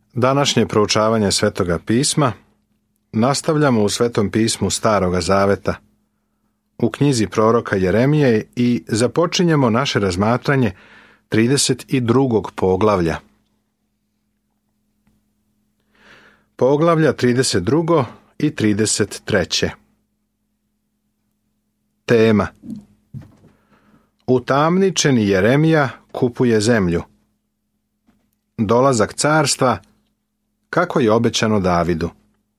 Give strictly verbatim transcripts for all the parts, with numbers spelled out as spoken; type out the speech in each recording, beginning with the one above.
Današnje proučavanje Svetoga pisma nastavljamo u Svetom pismu Staroga zaveta, u knjizi proroka Jeremije i započinjemo naše razmatranje trideset drugog poglavlja. Poglavlja trideset drugo i trideset treće. Tema: Utamničeni Jeremija kupuje zemlju. Dolazak carstva, kako je obećano Davidu.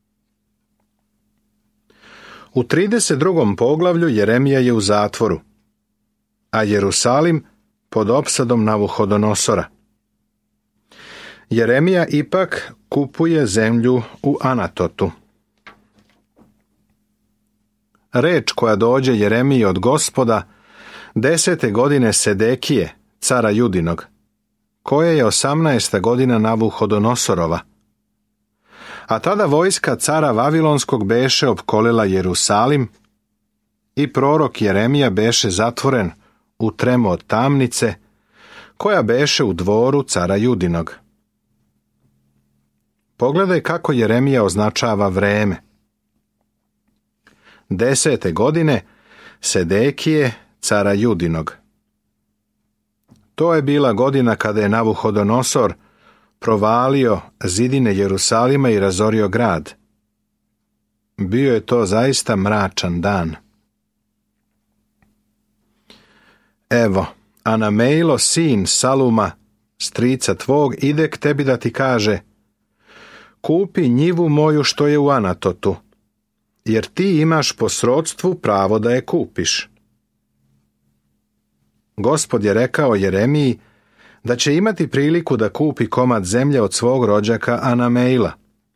U trideset drugom poglavlju Jeremija je u zatvoru, a Jerusalim pod opsadom Navuhodonosora. Jeremija ipak kupuje zemlju u Anatotu. Reč koja dođe Jeremiji od Gospoda desete godine Sedekije, cara Judinog, koje je osamnaesta godina Navuhodonosorova. A tada vojska cara Vavilonskog beše opkolila Jerusalim i prorok Jeremija beše zatvoren u tremu od tamnice, koja beše u dvoru cara Judinog. Pogledaj kako Jeremija označava vreme. Desete godine Sedekije, cara Judinog. To je bila godina kada je Navuhodonosor provalio zidine Jerusalima i razorio grad. Bio je to zaista mračan dan. Evo, Anameilo, sin Saluma, strica tvog, ide k tebi da ti kaže: kupi njivu moju što je u Anatotu, jer ti imaš po srodstvu pravo da je kupiš. Gospod je rekao Jeremiji da će imati priliku da kupi komad zemlje od svog rođaka Anameila.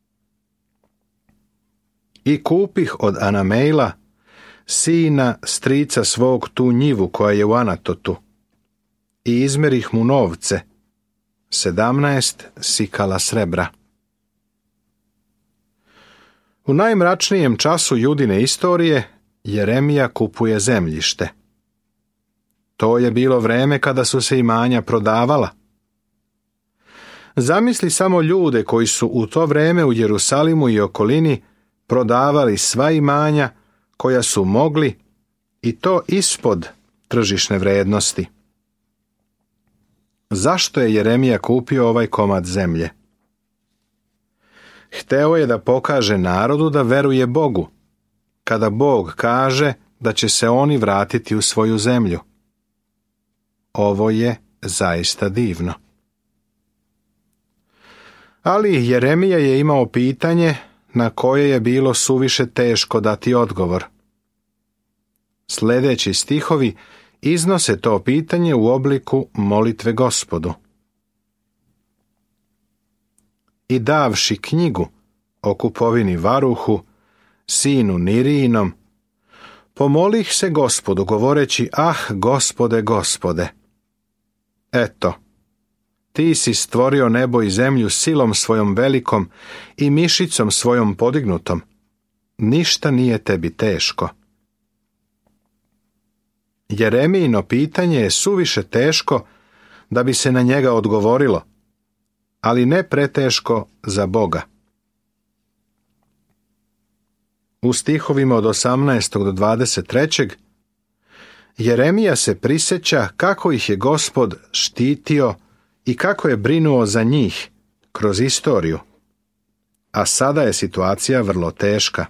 I kupih od Anameila, sina strica svog, tu njivu koja je u Anatotu, i izmerih mu novce, sedamnaest sikala srebra. U najmračnijem času Judine istorije Jeremija kupuje zemljište. To je bilo vreme kada su se imanja prodavala. Zamisli samo ljude koji su u to vreme u Jerusalimu i okolini prodavali sva imanja koja su mogli, i to ispod tržišne vrednosti. Zašto je Jeremija kupio ovaj komad zemlje? Hteo je da pokaže narodu da veruje Bogu, kada Bog kaže da će se oni vratiti u svoju zemlju. Ovo je zaista divno. Ali Jeremija je imao pitanje na koje je bilo suviše teško dati odgovor. Sljedeći stihovi iznose to pitanje u obliku molitve Gospodu. I davši knjigu o kupovini Varuhu, sinu Nirijinom, pomolih se Gospodu govoreći: ah, Gospode, Gospode, eto, ti si stvorio nebo i zemlju silom svojom velikom i mišicom svojom podignutom. Ništa nije tebi teško. Jeremijino pitanje je suviše teško da bi se na njega odgovorilo, ali ne preteško za Boga. U stihovima od osamnaestog do dvadeset trećeg Jeremija se prisjeća kako ih je Gospod štitio i kako je brinuo za njih kroz istoriju. A sada je situacija vrlo teška.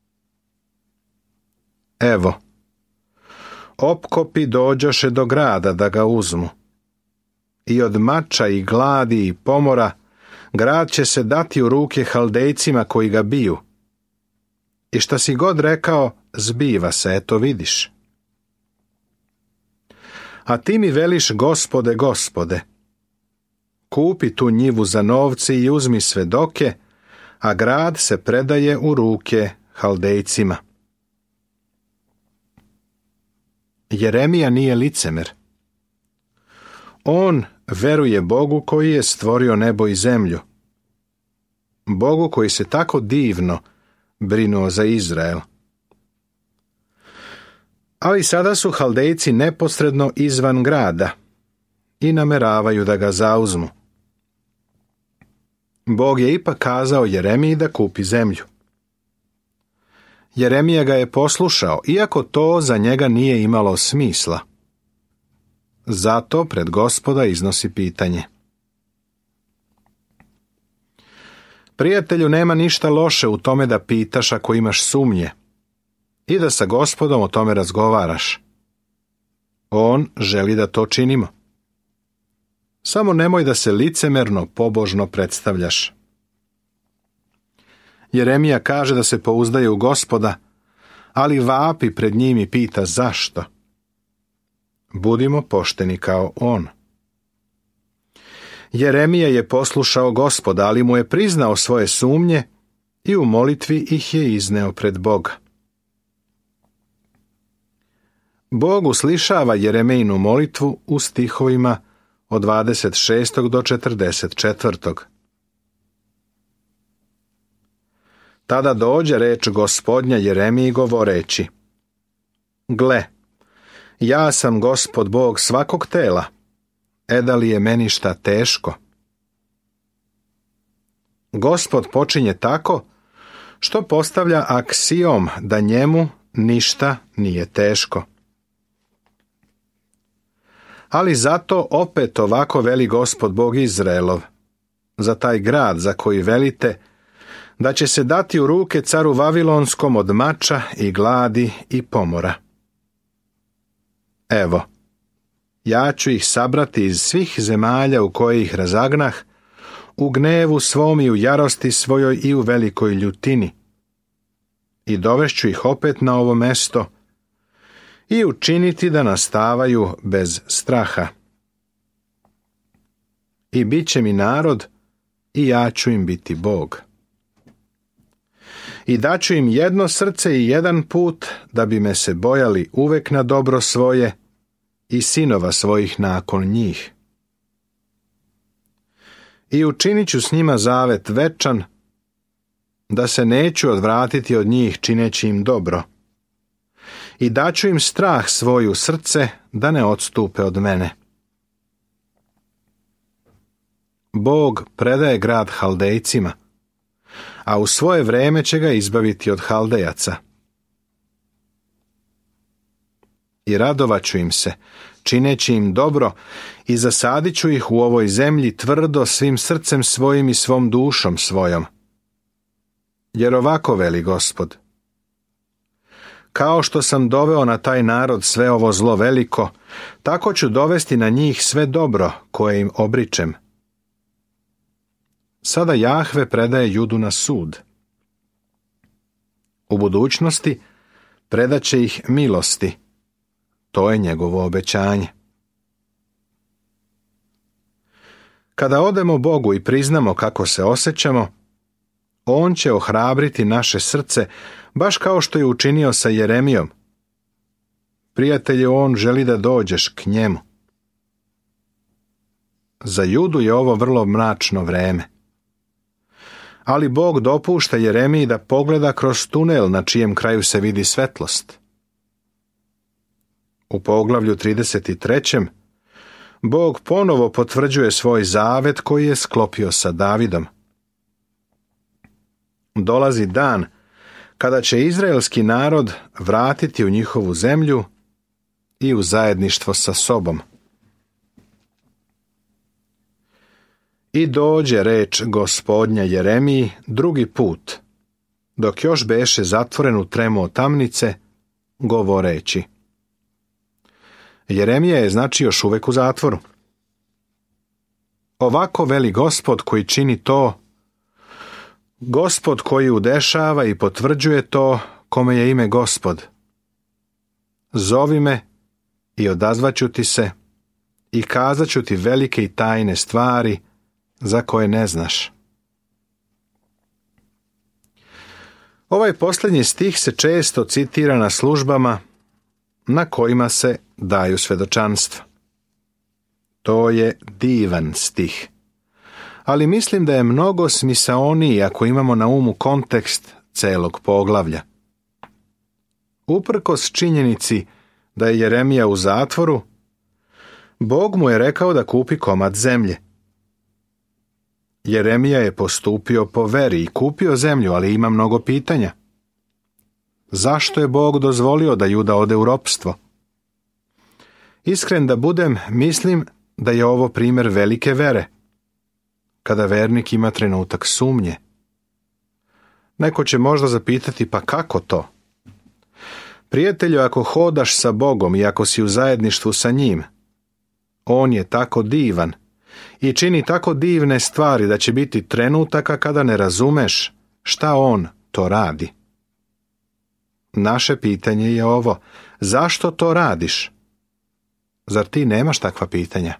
Evo, opkopi dođoše do grada da ga uzmu. I od mača i gladi i pomora grad će se dati u ruke Haldejcima koji ga biju. I šta si god rekao, zbiva se, eto vidiš. A ti mi veliš: Gospode, Gospode, kupi tu njivu za novce i uzmi svedoke, a grad se predaje u ruke Haldejcima. Jeremija nije licemer. On veruje Bogu koji je stvorio nebo i zemlju. Bogu koji se tako divno brinuo za Izrael. Ali sada su Haldejci neposredno izvan grada i nameravaju da ga zauzmu. Bog je ipak kazao Jeremiji da kupi zemlju. Jeremija ga je poslušao, iako to za njega nije imalo smisla. Zato pred Gospoda iznosi pitanje. Prijatelju, nema ništa loše u tome da pitaš ako imaš sumnje i da sa Gospodom o tome razgovaraš. On želi da to činimo. Samo nemoj da se licemerno, pobožno predstavljaš. Jeremija kaže da se pouzdaje u Gospoda, ali vapi pred njim i pita zašto. Budimo pošteni kao on. Jeremija je poslušao Gospoda, ali mu je priznao svoje sumnje i u molitvi ih je izneo pred Boga. Bog uslišava Jeremijinu molitvu u stihovima od dvadeset šestog do četrdeset četvrtog. Tada dođe reč Gospodnja Jeremiji govoreći: Gle, ja sam Gospod Bog svakog tela, e da li je meni šta teško? Gospod počinje tako što postavlja aksiom da njemu ništa nije teško. Ali zato opet ovako veli Gospod Bog Izraelov, za taj grad za koji velite, da će se dati u ruke caru Vavilonskom od mača i gladi i pomora. Evo, ja ću ih sabrati iz svih zemalja u koje ih razagnah, u gnevu svom i u jarosti svojoj i u velikoj ljutini. I dovešću ih opet na ovo mesto i učiniti da nastavaju bez straha. I bit će mi narod i ja ću im biti Bog. I daću im jedno srce i jedan put, da bi me se bojali uvek na dobro svoje i sinova svojih nakon njih. I učinit ću s njima zavet večan, da se neću odvratiti od njih čineći im dobro. I daću im strah svoj u srce, da ne odstupe od mene. Bog predaje grad Haldejcima, a u svoje vreme će ga izbaviti od Haldejaca. I radovat ću im se, čineći im dobro, i zasadit ću ih u ovoj zemlji tvrdo svim srcem svojim i svom dušom svojom. Jer ovako veli Gospod: kao što sam doveo na taj narod sve ovo zlo veliko, tako ću dovesti na njih sve dobro koje im obričem. Sada Jahve predaje Judu na sud. U budućnosti predaće ih milosti. To je njegovo obećanje. Kada odemo Bogu i priznamo kako se osjećamo, On će ohrabriti naše srce, baš kao što je učinio sa Jeremijom. Prijatelju, On želi da dođeš k njemu. Za Judu je ovo vrlo mračno vreme. Ali Bog dopušta Jeremiji da pogleda kroz tunel na čijem kraju se vidi svetlost. U poglavlju trideset trećem Bog ponovo potvrđuje svoj zavet koji je sklopio sa Davidom. Dolazi dan kada će izraelski narod vratiti u njihovu zemlju i u zajedništvo sa sobom. I dođe reč Gospodnja Jeremiji drugi put, dok još beše zatvoren u tremu tamnice, govoreći. Jeremija je znači još uvek u zatvoru. Ovako veli Gospod koji čini to, Gospod koji udešava i potvrđuje to, kome je ime Gospod. Zovi me i odazvaću ti se i kazat ću ti velike i tajne stvari za koje ne znaš. Ovaj posljednji stih se često citira na službama na kojima se daju svedočanstva. To je divan stih, ali mislim da je mnogo smisaoniji ako imamo na umu kontekst celog poglavlja. Uprkos činjenici da je Jeremija u zatvoru, Bog mu je rekao da kupi komad zemlje. Jeremija je postupio po veri i kupio zemlju, ali ima mnogo pitanja. Zašto je Bog dozvolio da Juda ode u ropstvo? Iskren da budem, mislim da je ovo primjer velike vere, kada vernik ima trenutak sumnje. Neko će možda zapitati, pa kako to? Prijatelju, ako hodaš sa Bogom i ako si u zajedništvu sa njim, on je tako divan i čini tako divne stvari da će biti trenutaka kada ne razumeš šta on to radi. Naše pitanje je ovo: zašto to radiš? Zar ti nemaš takva pitanja?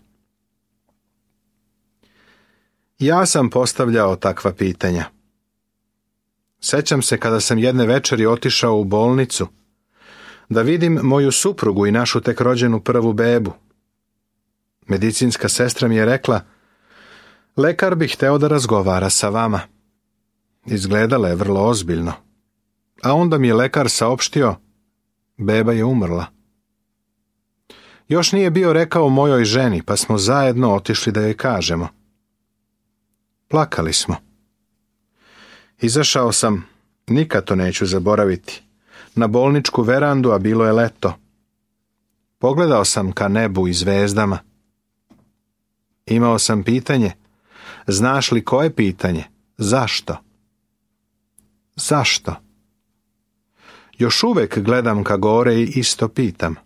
Ja sam postavljao takva pitanja. Sećam se kada sam jedne večeri otišao u bolnicu da vidim moju suprugu i našu tek rođenu prvu bebu. Medicinska sestra mi je rekla: lekar bi hteo da razgovara sa vama. Izgledala je vrlo ozbiljno. A onda mi je lekar saopštio: beba je umrla. Još nije bio rekao mojoj ženi, pa smo zajedno otišli da joj kažemo. Plakali smo. Izašao sam, nikad to neću zaboraviti, na bolničku verandu, a bilo je leto. Pogledao sam ka nebu i zvezdama. Imao sam pitanje. Znaš li koje pitanje? Zašto? Zašto? Još uvek gledam ka gore i isto pitam.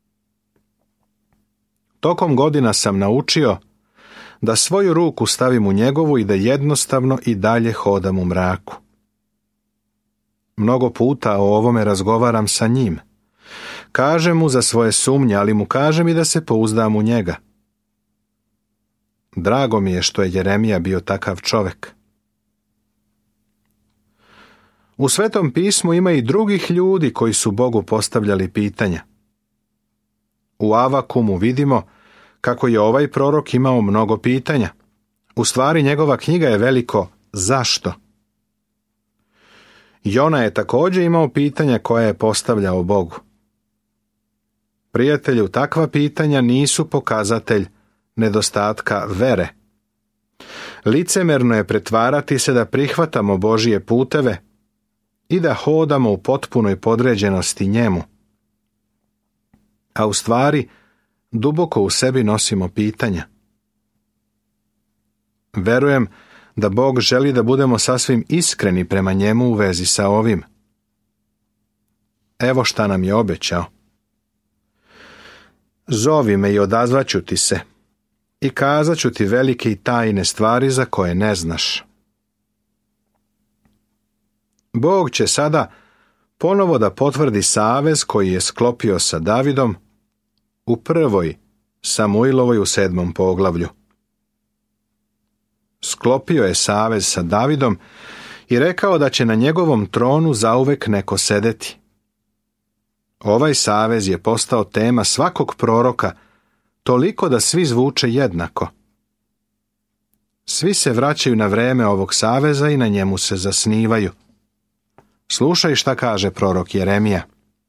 Tokom godina sam naučio da svoju ruku stavim u njegovu i da jednostavno i dalje hodam u mraku. Mnogo puta o ovome razgovaram sa njim. Kažem mu za svoje sumnje, ali mu kažem i da se pouzdam u njega. Drago mi je što je Jeremija bio takav čovek. U Svetom pismu ima i drugih ljudi koji su Bogu postavljali pitanja. U Avakumu vidimo kako je ovaj prorok imao mnogo pitanja. U stvari njegova knjiga je veliko zašto. Jona je također imao pitanja koja je postavljao Bogu. Prijatelju, takva pitanja nisu pokazatelj nedostatka vere. Licemerno je pretvarati se da prihvatamo Božije puteve i da hodamo u potpunoj podređenosti njemu. A u stvari, duboko u sebi nosimo pitanja. Verujem da Bog želi da budemo sasvim iskreni prema njemu u vezi sa ovim. Evo šta nam je obećao. Zovi me i odazvaću ti se i kazat ću ti velike i tajne stvari za koje ne znaš. Bog će sada ponovo da potvrdi savez koji je sklopio sa Davidom u prvoj Samuilovoj u sedmom poglavlju. Sklopio je savez sa Davidom i rekao da će na njegovom tronu zauvek neko sedeti. Ovaj savez je postao tema svakog proroka, toliko da svi zvuče jednako. Svi se vraćaju na vreme ovog saveza i na njemu se zasnivaju. Slušaj šta kaže prorok Jeremija.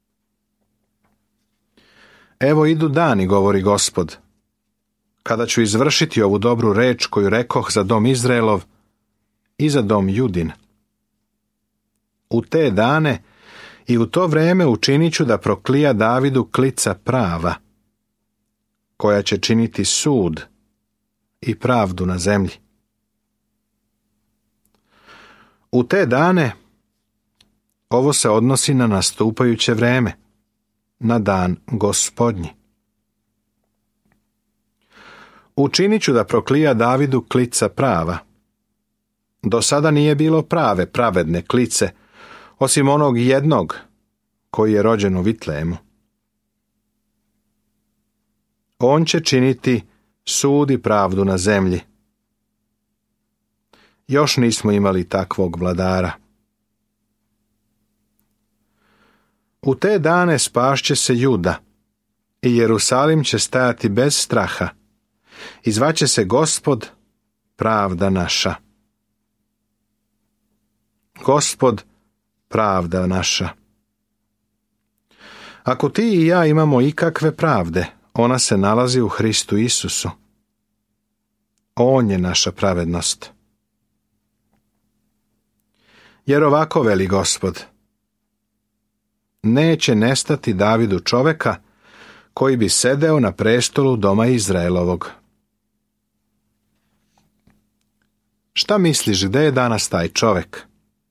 Evo idu dani, govori Gospod, kada ću izvršiti ovu dobru reč koju rekoh za dom Izraelov i za dom Judin. U te dane i u to vreme učinit ću da proklija Davidu klica prava, koja će činiti sud i pravdu na zemlji. U te dane, ovo se odnosi na nastupajuće vreme, na dan Gospodnji. Učinit ću da proklija Davidu klica prava. Do sada nije bilo prave, pravedne klice, osim onog jednog koji je rođen u Vitlejemu. On će činiti sud i pravdu na zemlji. Još nismo imali takvog vladara. U te dane spašće se Juda i Jerusalim će stajati bez straha i zvaće se Gospod, pravda naša. Gospod, pravda naša. Ako ti i ja imamo ikakve pravde, ona se nalazi u Hristu Isusu. On je naša pravednost. Jer ovako veli Gospod: neće nestati Davidu čoveka koji bi sedeo na prestolu doma Izraelovog. Šta misliš, gde je danas taj čovek?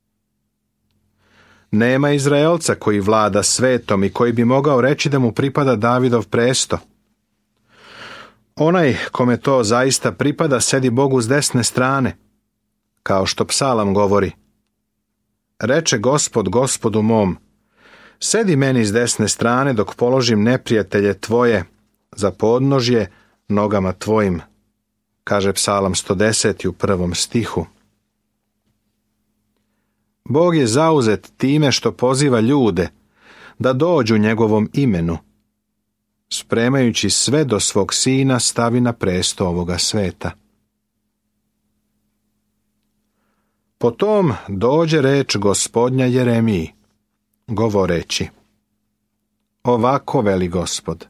Nema Izraelca koji vlada svetom i koji bi mogao reći da mu pripada Davidov presto. Onaj kome to zaista pripada sedi Bogu s desne strane, kao što psalam govori: reče Gospod Gospodu mom: sedi meni s desne strane dok položim neprijatelje tvoje za podnožje nogama tvojim, kaže psalam sto deset u prvom stihu. Bog je zauzet time što poziva ljude da dođu njegovom imenu, spremajući sve do svog sina stavi na presto ovoga sveta. Potom dođe reč Gospodnja Jeremiji, govoreći: ovako veli Gospod: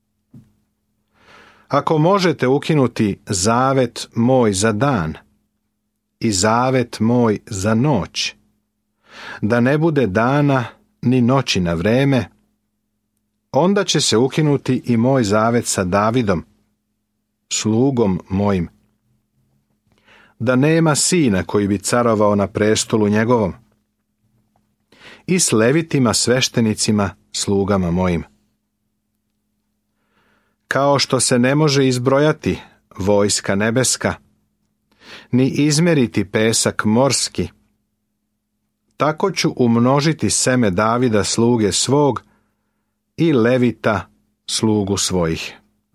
ako možete ukinuti zavet moj za dan i zavet moj za noć, da ne bude dana ni noći na vreme, onda će se ukinuti i moj zavet sa Davidom, slugom mojim, da nema sina koji bi carovao na prestolu njegovom, i s levitima sveštenicima, slugama mojim. Kao što se ne može izbrojati vojska nebeska, ni izmeriti pesak morski, tako ću umnožiti seme Davida sluge svog i levita slugu svojih.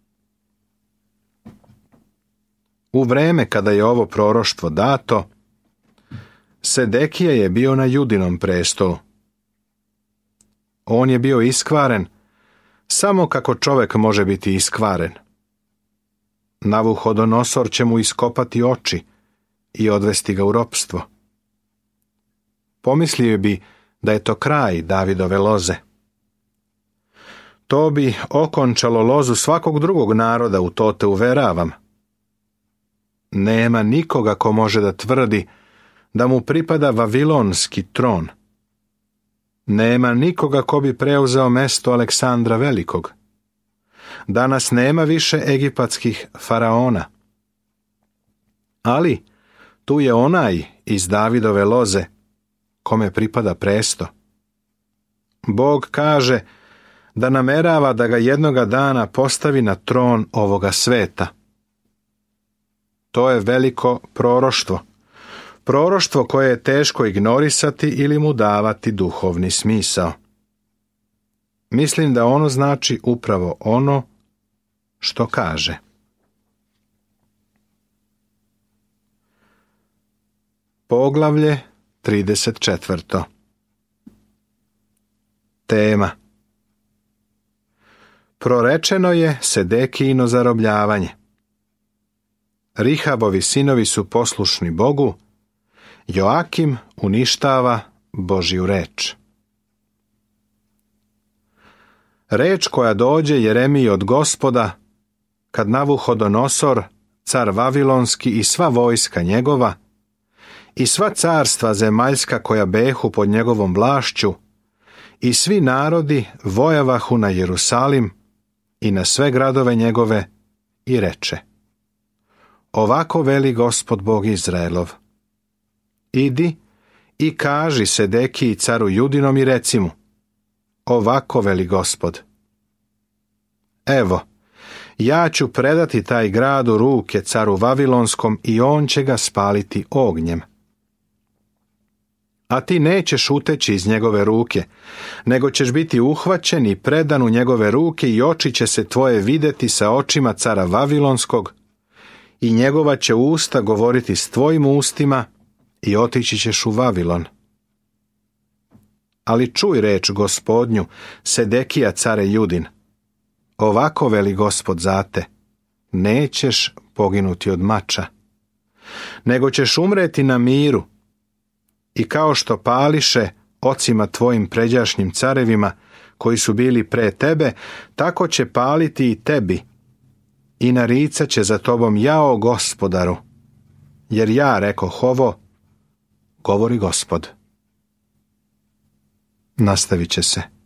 U vreme kada je ovo proroštvo dato, Sedekija je bio na Judinom prestolu. On je bio iskvaren, samo kako čovek može biti iskvaren. Navuhodonosor će mu iskopati oči i odvesti ga u ropstvo. Pomislio bi da je to kraj Davidove loze. To bi okončalo lozu svakog drugog naroda, u to te uveravam. Nema nikoga ko može da tvrdi da mu pripada vavilonski tron. Nema nikoga ko bi preuzeo mesto Aleksandra Velikog. Danas nema više egipatskih faraona. Ali tu je onaj iz Davidove loze kome pripada presto. Bog kaže da namerava da ga jednoga dana postavi na tron ovoga sveta. To je veliko proroštvo. Proroštvo koje je teško ignorisati ili mu davati duhovni smisao. Mislim da ono znači upravo ono što kaže. Poglavlje trideset četiri. Tema: prorečeno je Sedekijino zarobljavanje. Rihabovi sinovi su poslušni Bogu, Joakim uništava Božju reč. Reč koja dođe Jeremiji od Gospoda, kad Navuhodonosor, car Vavilonski i sva vojska njegova, i sva carstva zemaljska koja behu pod njegovom vlašću, i svi narodi vojavahu na Jerusalim i na sve gradove njegove, i reče: ovako veli Gospod Bog Izraelov: idi i kaži Sedekiji caru Judinom i reci mu: ovako veli Gospod: evo, ja ću predati taj grad u ruke caru Vavilonskom i on će ga spaliti ognjem. A ti nećeš uteći iz njegove ruke, nego ćeš biti uhvaćen i predan u njegove ruke i oči će se tvoje videti sa očima cara Vavilonskog i njegova će usta govoriti s tvojim ustima i otići ćeš u Vavilon. Ali čuj reč Gospodnju, Sedekija care Judin: ovako veli Gospod za te: nećeš poginuti od mača, nego ćeš umreti na miru, i kao što pališe ocima tvojim pređašnjim carevima koji su bili pre tebe, tako će paliti i tebi, i naricat će za tobom: jao Gospodaru, jer ja rekoh ovo, govori Gospod. nastavit će se.